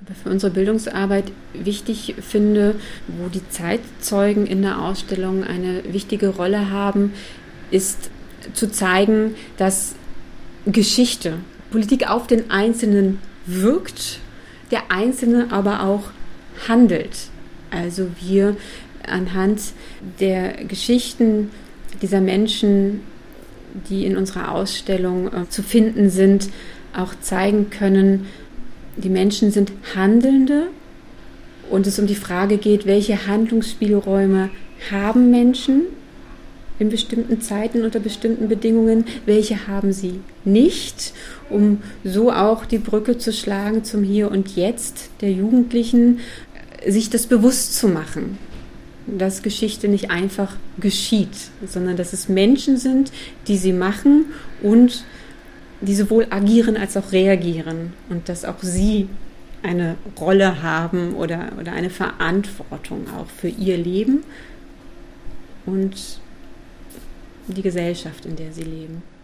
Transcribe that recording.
Für unsere Bildungsarbeit wichtig finde, wo die Zeitzeugen in der Ausstellung eine wichtige Rolle haben, ist zu zeigen, dass Geschichte, Politik auf den Einzelnen wirkt, der Einzelne aber auch handelt. Also wir anhand der Geschichten dieser Menschen, die in unserer Ausstellung zu finden sind, auch zeigen können, die Menschen sind Handelnde und es um die Frage geht, welche Handlungsspielräume haben Menschen in bestimmten Zeiten unter bestimmten Bedingungen, welche haben sie nicht, um so auch die Brücke zu schlagen zum Hier und Jetzt der Jugendlichen, sich das bewusst zu machen, dass Geschichte nicht einfach geschieht, sondern dass es Menschen sind, die sie machen und die sowohl agieren als auch reagieren und dass auch sie eine Rolle haben oder eine Verantwortung auch für ihr Leben und die Gesellschaft, in der sie leben.